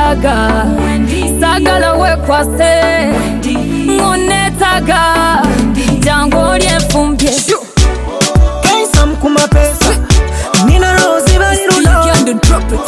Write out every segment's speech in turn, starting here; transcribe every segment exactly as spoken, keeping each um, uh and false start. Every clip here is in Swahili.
ngonetaga sagala wekwase ngonetaga jango lyemfumbye Kaisam kuma pesa Nina rozi baliruno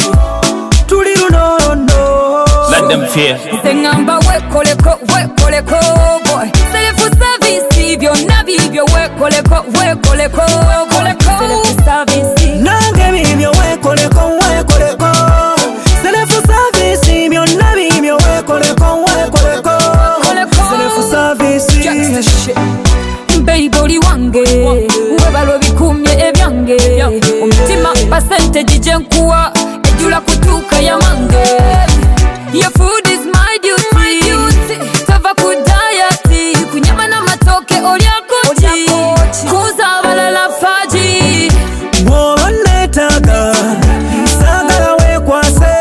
Tuliruno no Let them fear Sengamba wekoleko wekoleko boy Self service byonna bibyo wekoleko wekoleko Self service Nange bibyo wekoleko wekoleko Self service byonna bibyo wekoleko wekoleko Self service Baby oli wange webalo bikumye ebyange omutima percentage jenkuwa ejula kutuka ya mange your food is my duty tava ku diet kunyama na matoke olya kochi kuza balala faji ngonetaga sagala wekwase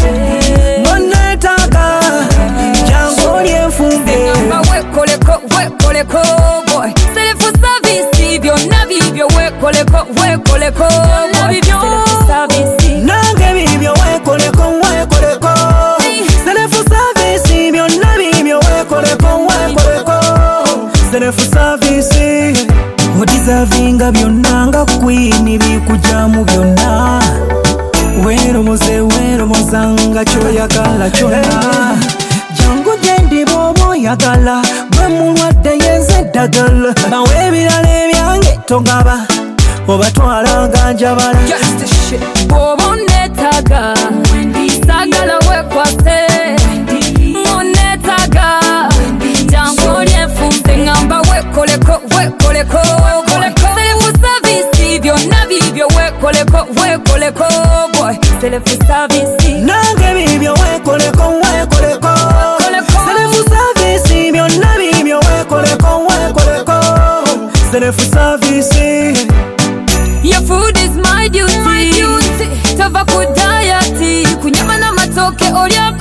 ngonetaga jango lyemfumbye wekoleko wekoleko boy self service byonna bibyo wekoleko wekoleko bibyo service nange bibyo wekoleko wekoleko self service byonna bibyo wekoleko wekoleko self service odizavinga byonna nga queen bikujamu byonna weroboze werobozanga kyoyagala kyonna jangu gyendi bwoba oyagala gwe mulwadde yenze eddagala bawe ebirala ebyange togaba obatwala ganjabala bwoba onneetaga sagala wekwase onneetaga jangu lyemfunze ngamba wekoleko wekoleko self service byonna bibyo wekoleko wekoleko boy self service nange bibyo wekoleko wekoleko self service byonna bibyo wekoleko wekoleko self service your food is my duty tava ku diet kunyama na matoke olya